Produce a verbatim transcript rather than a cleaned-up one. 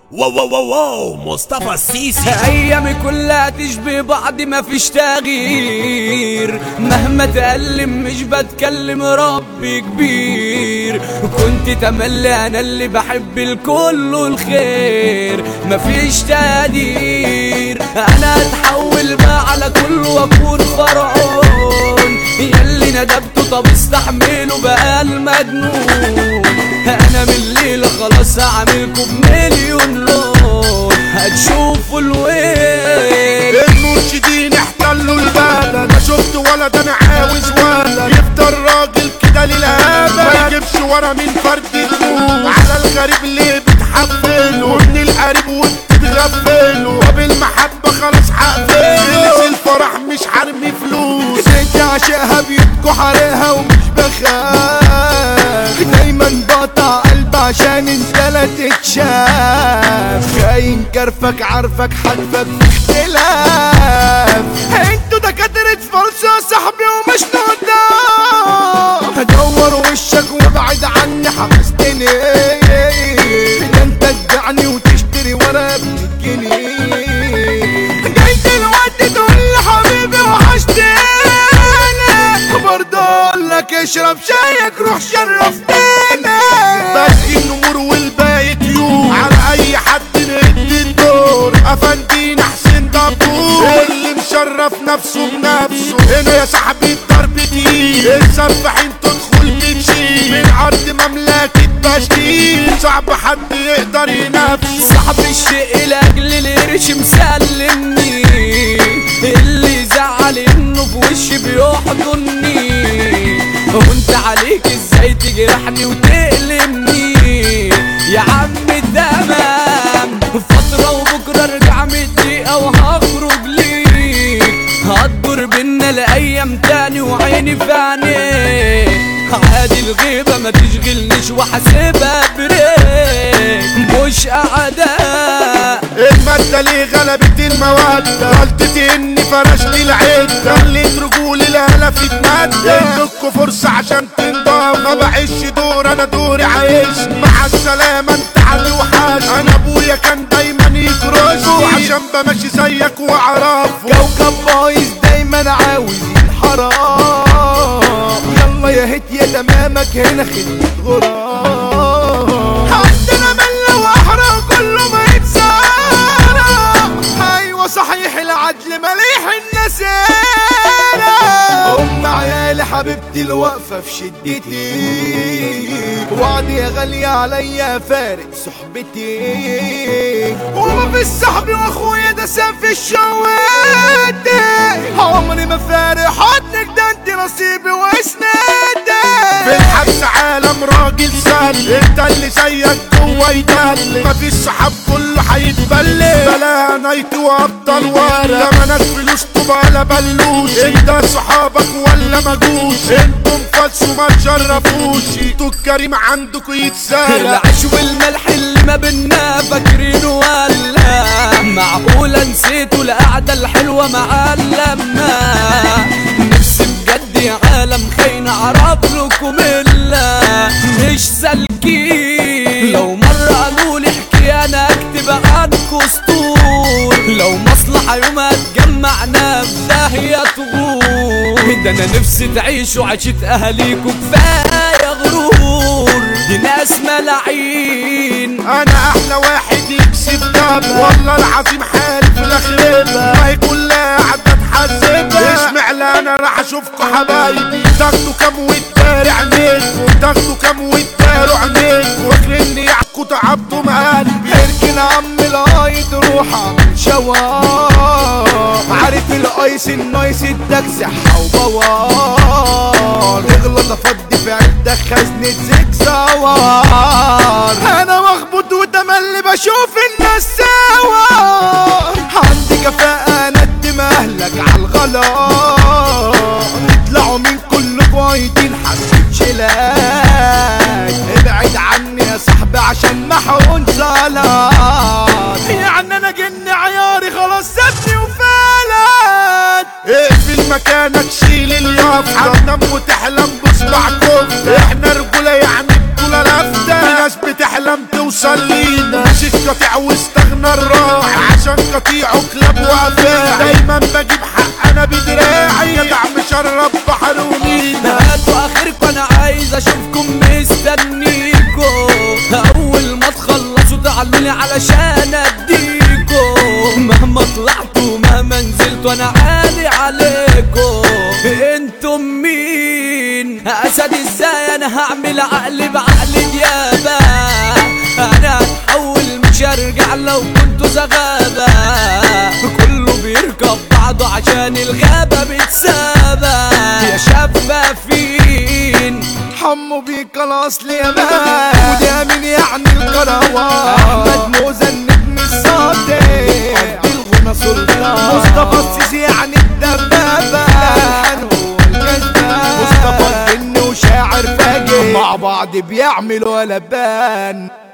واو واو واو واو مصطفى السيسي. ايامي كلها تشبه بعض ما فيش تغيير، مهما تألم مش بتكلم ربي كبير. كنت تملي انا اللي بحب الكل الخير، ما فيش تقدير. انا اتحول بقى على كل واكون فرعون، ياللي ندبته طب استحمله بقى المجنون. انا من الليلة خلاص هعملكوا بمليون لون، هتشوفوا الويل. المرشدين احتلوا البلد، انا شفت ولد انا عاوز ولد يفضل راجل كده للابد، ما يجيبش ورا من فرد يكون على الغريب اللي بتحفله، ومن القريب وبتتغفله، وبالمحبة خلاص هقفله. الفرح مش حرمي فلوس، انت عشقها بيدكوا حرقها ومش بخاف، دايما بقطع قلب عشان انت لا تتشاف. خاين كرفك عارفك حدفك باختلاف، انتوا دكاترة فرصة صاحبي ومش نضاف. هدور وشك وابعد عني حبستني، ده انت تبيعني وتشتري ورا ابن الجنيه. جاي دلوقتي تقول لي حبيبي وحشتني، برضه اقول لك اشرب شايك روح شرفتني. باقي النمور والباقي طيور، على اي حد ندي الدور. افندينا حسين دبور اللي مشرف نفسه بنفسه، هنا يا صاحبي الضرب تقيل، السفاحين تدخل تشيل من ارض مملكة بشكيل، صعب حد يقدر ينافسه. صاحب الشيء لاجل القرش مسلمني، اللي زعل انه في وشي بيحضني، وانت عليك ازاي تجرحني وتألمني يا عم التمام. فترة وبكرة ارجع من الدقيقة وهخرج ليك، هتدور بينا لأيام تاني وعيني في عينيك. عادي الغيبة ما تشغلنيش وحاسبها بريك، مش أعداء. المادة ليه غلبت المودة، غلطتي اني فرشت العدة، خليت رجول الهلف يتمدى. ادوكوا فرصة عشان تنضم، ما بعيش دور انا دوري عايش. مع السلامة انت عدي وحاش، انا ابويا كان دايما يكرشني عشان بمشي زيك واعرفه. كوكب بايظ دايما عاوز ينحرف، يلا يا هيت يا تمامك هنا خدمة غراب. عندنا ملة واحرى كله ما يتسارع، ايوه صحيح العدل مليح النسارة. ام عيالي حبيبتي الواقفة في شدتي، وعدي يا غالية عليا فارق صحبتي، وما في صاحبي واخويا ده سام في الشواتي. عمري ما فارق حضنك ده انت نصيبي واسندي. في الحبس عالم راجل سل، انت اللي زيك جوا يدل، مفيش صحاب كله هيتبلل، بلا نايتي وابطال ورا. لما ناس فلوس تبقى لا بلوش، انت صحابك ولا مجوش، انتم فلسوا ما تشرفوش، انتوا الكريم عندكوا يتسالى. العيش والملح اللي ما بينا فاكرينه ولا معقولة نسيتوا القعدة الحلوة مع اللمة. نفسي بجد يا عالم خاين اعرف لكم الا مش سالكين. لو مرة قالولي احكي انا اكتب عنكوا سطور، لو مصلحة يوم هتجمعنا في داهية تغور. ده انا نفسي تعيشوا عيشة اهاليكوا كفاية غرور، دي ناس ملاعين. انا احلى واحد يكسب دم، والله العظيم حالف الاخربة، ما هي كلها قاعدة تحسبها. اسمع لا انا راح اشوفكوا حبايبي، تاخدوا كام وتداري عينيكوا، تاخدوا كام وتداروا عينيكوا، فاكريني يعكوا تعبتم قلبي. اركن عم القايد روح اعمل شوار، عارف الايس النايس اداك صحة وبوار، اغلط افضي في عدك خزنة زيك سوار. انا مخبوط وتملي بشوف الناس سوا، عندي كفاءة ندم اهلك عالغلط، يطلعوا من كل قايدين حسيت شلاك. ابعد عني يا صاحبي عشان محون صلاة، يعني انا جن عياري خلاص سابني وفلت. اقفل مكانك شيل اليافطة، هتنام وتحلم بصبع كفتة، احنا رجولة يعني بطولة لافتة، في ناس بتحلم توصل لينا، قطيع واستغنى الراعي عشان قطيعه كلاب وقفاعي دايما بجيب حق انا بدراعي جدع مشرب بحر ومينا هاتوا اخركم انا عايز اشوفكم مستنيكوا اول ما تخلصوا تعالولي علشان اديكوا مهما طلعتوا مهما نزلتوا انا عالي عليكوا انتم مين اسد ازاي انا هعمل عقل بعقل ديابه انا هتحول مش هرجع لو كنتوا زغابه كله بيركب بعضه عشان الغابه بتسابه يا شفافين حمو بيك الاصل يا مان وده مين يعني الكروان احمد موزة النجم الصادق عبد الغنى سلطان مصطفى السيسي يعني الدبابة الحان هو الكذاب مصطفى الجن وشاعر فاجر مع بعض بيعملوا لبان.